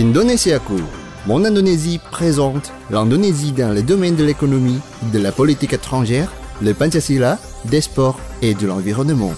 Indonesiaku. Mon Indonésie présente l'Indonésie dans les domaines de l'économie, de la politique étrangère, le Pancasila, des sports et de l'environnement.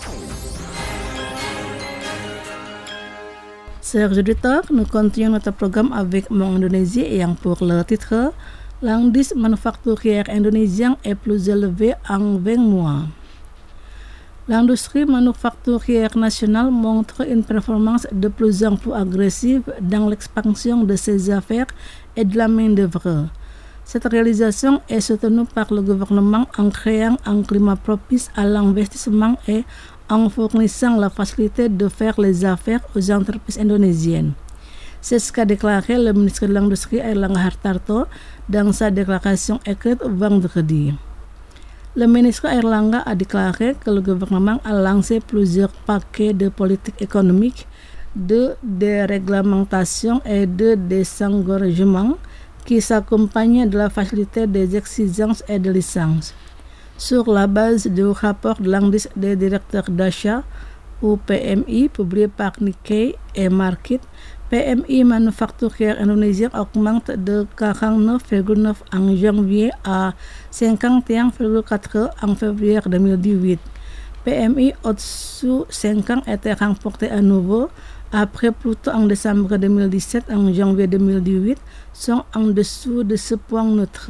Chers auditeurs, nous continuons notre programme avec Mon Indonésie ayant pour le titre l'indice manufacturier indonésien est plus élevé en 20 mois. L'industrie manufacturière nationale montre une performance de plus en plus agressive dans l'expansion de ses affaires et de la main-d'œuvre. Cette réalisation est soutenue par le gouvernement en créant un climat propice à l'investissement et en fournissant la facilité de faire les affaires aux entreprises indonésiennes. C'est ce qu'a déclaré le ministre de l'Industrie Airlangga Hartarto dans sa déclaration écrite vendredi. Le ministre Airlangga a déclaré que le gouvernement a lancé plusieurs paquets de politique économique, de déréglementation et de désengorgement qui s'accompagnent de la facilité des exigences et des licences. Sur la base du rapport de l'indice des directeurs d'achat, ou PMI, publié par Nikkei et Markit, PMI manufacturier indonésien augmente de 49,9 en janvier à 51,4 en février 2018. PMI au-dessous 50 était remporté à nouveau après plutôt en décembre 2017 et en janvier 2018 sont en dessous de ce point neutre.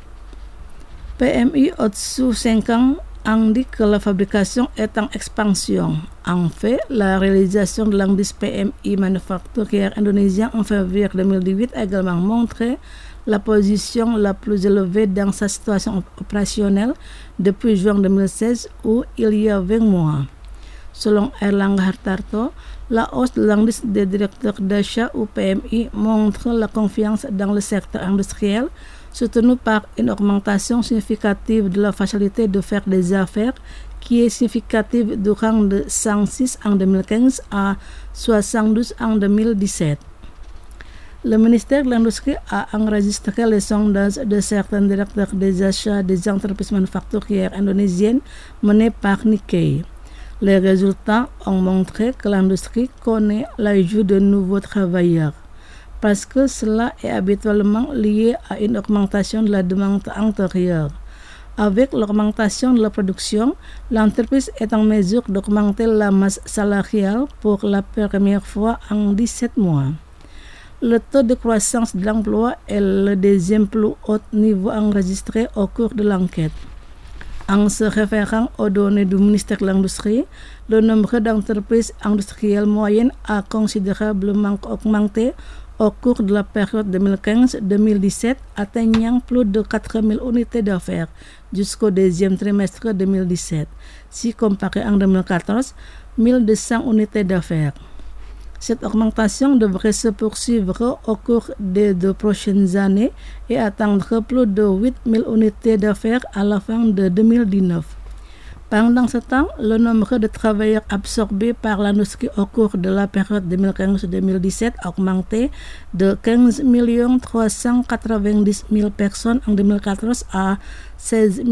PMI au-dessous 50 indique que la fabrication est en expansion. En fait, la réalisation de l'indice PMI manufacturier indonésien en février 2018 a également montré la position la plus élevée dans sa situation opérationnelle depuis juin 2016 où il y a 20 mois. Selon Airlangga Hartarto, la hausse de l'indice des directeurs d'achat ou PMI montre la confiance dans le secteur industriel soutenu par une augmentation significative de la facilité de faire des affaires qui est significative du rang de 106 en 2015 à 72 en 2017. Le ministère de l'Industrie a enregistré les sondages de certains directeurs des achats des entreprises manufacturières indonésiennes menés par Nikkei. Les résultats ont montré que l'industrie connaît l'ajout de nouveaux travailleurs, parce que cela est habituellement lié à une augmentation de la demande intérieure. Avec l'augmentation de la production, l'entreprise est en mesure d'augmenter la masse salariale pour la première fois en 17 mois. Le taux de croissance de l'emploi est le deuxième plus haut niveau enregistré au cours de l'enquête. En se référant aux données du ministère de l'Industrie, le nombre d'entreprises industrielles moyennes a considérablement augmenté au cours de la période 2015-2017, atteignant plus de 4000 unités d'affaires jusqu'au deuxième trimestre 2017, si comparé en 2014, 1200 unités d'affaires. Cette augmentation devrait se poursuivre au cours des 2 prochaines années et atteindre plus de 8000 unités d'affaires à la fin de 2019. Pendant ce temps, le nombre de travailleurs absorbés par l'industrie au cours de la période 2015-2017 a augmenté de 15 390 000 personnes en 2014 à 16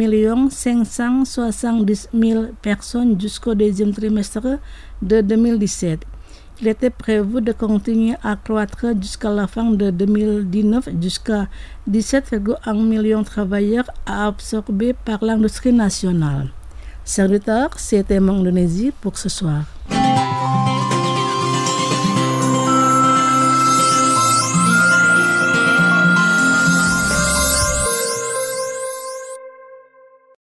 570 000 personnes jusqu'au deuxième trimestre de 2017. Il était prévu de continuer à croître jusqu'à la fin de 2019 jusqu'à 17,1 millions de travailleurs absorbés par l'industrie nationale. Serviteur, c'était Mon Indonésie pour ce soir.